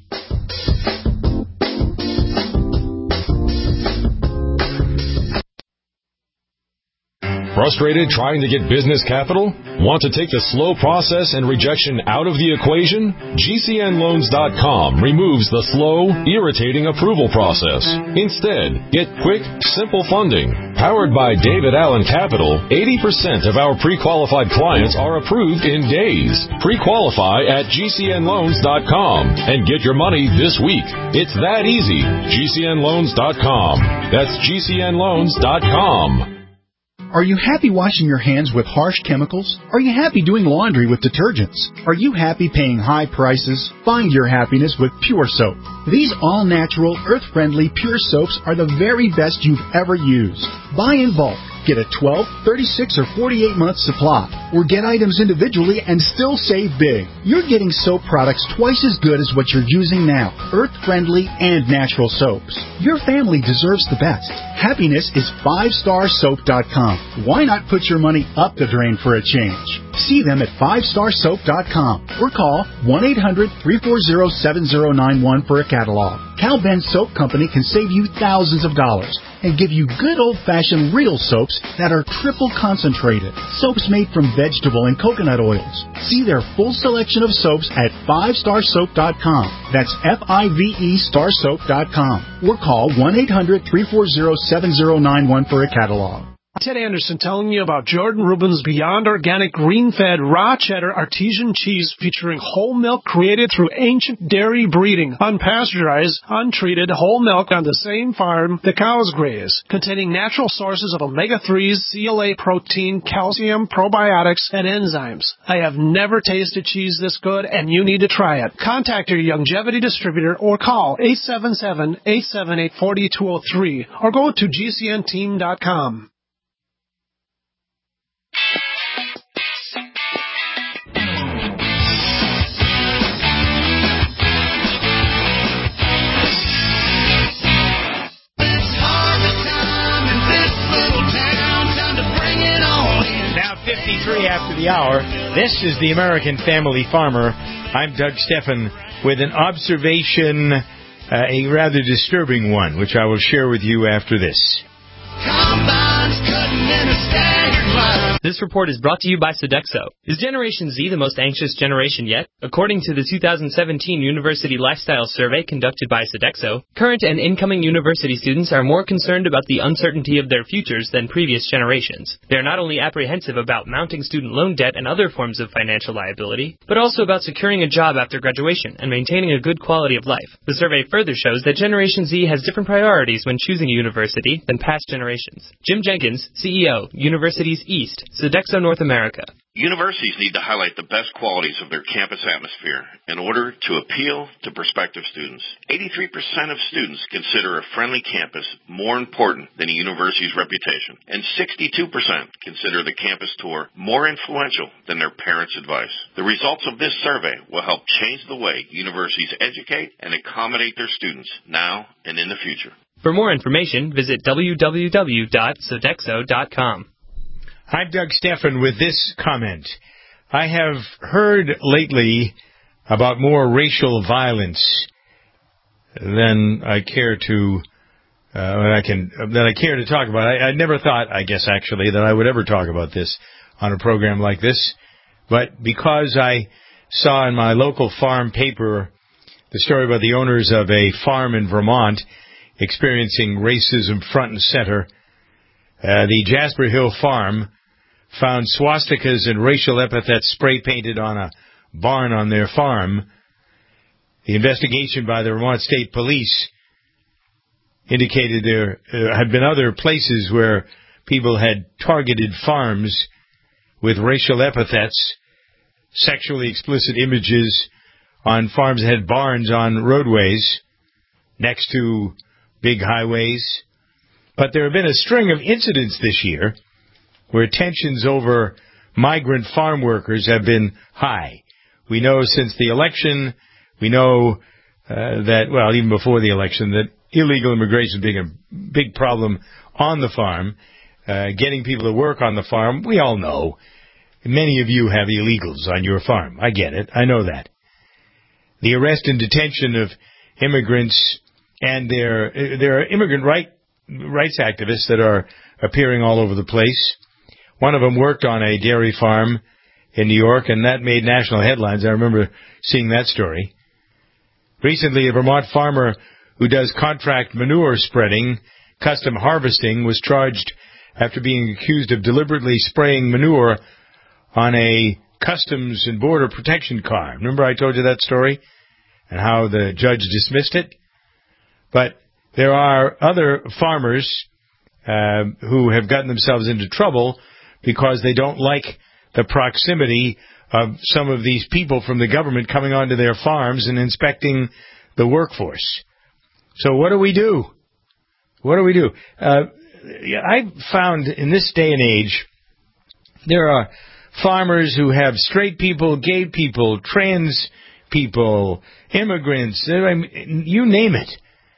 Frustrated trying to get business capital? Want to take the slow process and rejection out of the equation? G C N loans dot com removes the slow, irritating approval process. Instead, get quick, simple funding. Powered by David Allen Capital, eighty percent of our pre-qualified clients are approved in days. Pre-qualify at G C N loans dot com and get your money this week. It's that easy. G C N loans dot com. That's G C N loans dot com. Are you happy washing your hands with harsh chemicals? Are you happy doing laundry with detergents? Are you happy paying high prices? Find your happiness with Pure Soap. These all-natural, earth-friendly Pure Soaps are the very best you've ever used. Buy in bulk. Get a twelve, thirty-six, or forty-eight month supply, or get items individually and still save big. You're getting soap products twice as good as what you're using now, earth-friendly and natural soaps. Your family deserves the best. Happiness is five star soap dot com. Why not put your money up the drain for a change? See them at five star soap dot com or call one eight hundred, three four zero, seven zero nine one for a catalog. Cal Ben Soap Company can save you thousands of dollars and give you good old-fashioned real soaps that are triple concentrated. Soaps made from vegetable and coconut oils. See their full selection of soaps at five star soap dot com. That's F I V E star soap dot com. Or call one eight hundred, three four zero, seven zero nine one for a catalog. Ted Anderson telling you about Jordan Rubin's Beyond Organic Green-Fed Raw Cheddar Artesian Cheese featuring whole milk created through ancient dairy breeding, unpasteurized, untreated whole milk on the same farm the cows graze, containing natural sources of omega threes, C L A protein, calcium, probiotics, and enzymes. I have never tasted cheese this good, and you need to try it. Contact your Longevity distributor or call eight seven seven, eight seven eight, four two zero three or go to G C N team dot com. fifty-three after the hour. This is the American Family Farmer. I'm Doug Steffen with an observation, uh, a rather disturbing one, which I will share with you after this. Combines cutting in a staggered line. This report is brought to you by Sodexo. Is Generation Z the most anxious generation yet? According to the two thousand seventeen University Lifestyle Survey conducted by Sodexo, current and incoming university students are more concerned about the uncertainty of their futures than previous generations. They are not only apprehensive about mounting student loan debt and other forms of financial liability, but also about securing a job after graduation and maintaining a good quality of life. The survey further shows that Generation Z has different priorities when choosing a university than past generations. Jim Jenkins, C E O, Universities East, Sodexo North America. Universities need to highlight the best qualities of their campus atmosphere in order to appeal to prospective students. eighty-three percent of students consider a friendly campus more important than a university's reputation, and sixty-two percent consider the campus tour more influential than their parents' advice. The results of this survey will help change the way universities educate and accommodate their students now and in the future. For more information, visit w w w dot sodexo dot com. I'm Doug Steffen with this comment. I have heard lately about more racial violence than I care to uh, I can than I care to talk about. I, I never thought, I guess actually, that I would ever talk about this on a program like this. But because I saw in my local farm paper the story about the owners of a farm in Vermont experiencing racism front and center, uh, the Jasper Hill Farm found swastikas and racial epithets spray-painted on a barn on their farm. The investigation by the Vermont State Police indicated there uh, had been other places where people had targeted farms with racial epithets, sexually explicit images on farms that had barns on roadways next to big highways. But there have been a string of incidents this year where tensions over migrant farm workers have been high, We know since the election, we know uh, that, well, even before the election, that illegal immigration being a big problem on the farm, uh, getting people to work on the farm, we all know. Many of you have illegals on your farm. I get it. I know that. The arrest and detention of immigrants, and there, there are immigrant right, rights activists that are appearing all over the place. One of them worked on a dairy farm in New York, and that made national headlines. I remember seeing that story. Recently, a Vermont farmer who does contract manure spreading, custom harvesting, was charged after being accused of deliberately spraying manure on a Customs and Border Protection car. Remember I told you that story and how the judge dismissed it? But there are other farmers uh, who have gotten themselves into trouble because they don't like the proximity of some of these people from the government coming onto their farms and inspecting the workforce. So what do we do? What do we do? Uh, I found in this day and age, there are farmers who have straight people, gay people, trans people, immigrants, you name it.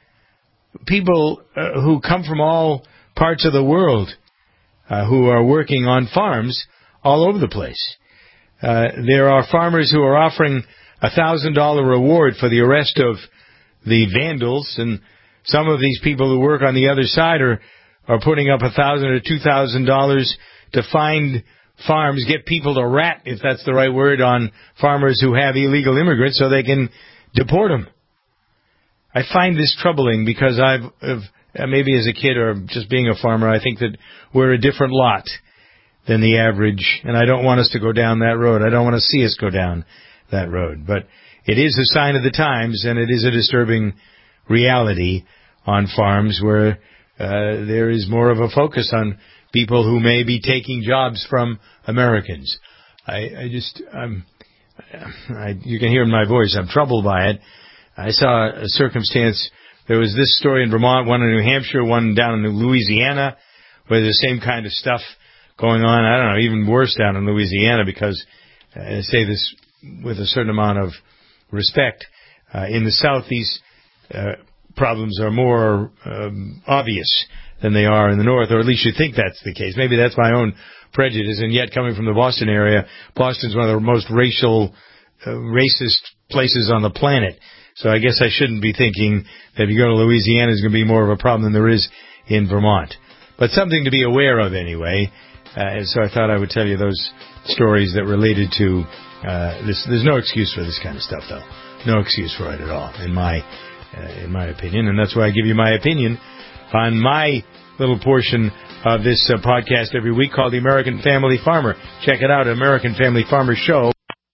People uh, who come from all parts of the world uh, who are working on farms all over the place. Uh, there are farmers who are offering a one thousand dollars reward for the arrest of the vandals, and some of these people who work on the other side are, are putting up one thousand dollars or two thousand dollars to find farms, get people to rat, if that's the right word, on farmers who have illegal immigrants so they can deport them. I find this troubling because I've, I've maybe as a kid or just being a farmer, I think that we're a different lot than the average, and I don't want us to go down that road. I don't want to see us go down that road. But it is a sign of the times, and it is a disturbing reality on farms where uh, there is more of a focus on people who may be taking jobs from Americans. I, I just, I'm, I, you can hear in my voice, I'm troubled by it. I saw a circumstance, there was this story in Vermont, one in New Hampshire, one down in Louisiana, where there's the same kind of stuff going on. I don't know, even worse down in Louisiana, because uh, I say this with a certain amount of respect. Uh, in the South, these uh, problems are more um, obvious than they are in the North, or at least you think that's the case. Maybe that's my own prejudice, and yet coming from the Boston area, Boston's one of the most racial, uh, racist places on the planet. So I guess I shouldn't be thinking that if you go to Louisiana, there's going to be more of a problem than there is in Vermont. But something to be aware of anyway. Uh, and so I thought I would tell you those stories that related to uh, this. There's no excuse for this kind of stuff, though. No excuse for it at all, in my uh, in my opinion. And that's why I give you my opinion on my little portion of this uh, podcast every week called The American Family Farmer. Check it out, American Family Farmer Show.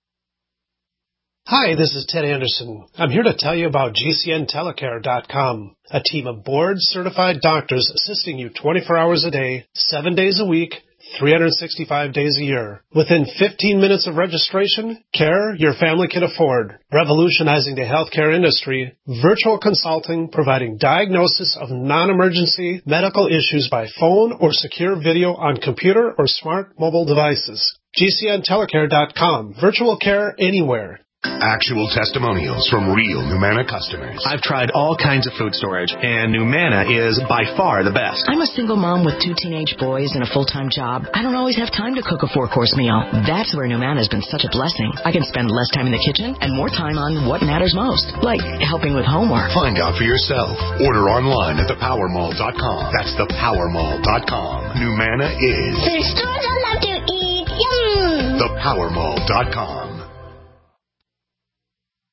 Hi, this is Ted Anderson. I'm here to tell you about G C N telecare dot com, a team of board-certified doctors assisting you twenty-four hours a day, seven days a week, three hundred sixty-five days a year. Within fifteen minutes of registration, care your family can afford. Revolutionizing the healthcare industry, virtual consulting providing diagnosis of non-emergency medical issues by phone or secure video on computer or smart mobile devices. G C N telecare dot com. Virtual care anywhere. Actual testimonials from real Numana customers. I've tried all kinds of food storage, and Numana is by far the best. I'm a single mom with two teenage boys and a full-time job. I don't always have time to cook a four-course meal. That's where Numana has been such a blessing. I can spend less time in the kitchen and more time on what matters most, like helping with homework. Find out for yourself. Order online at the power mall dot com. That's the power mall dot com. Numana is the stores I love to eat. Yum! the power mall dot com.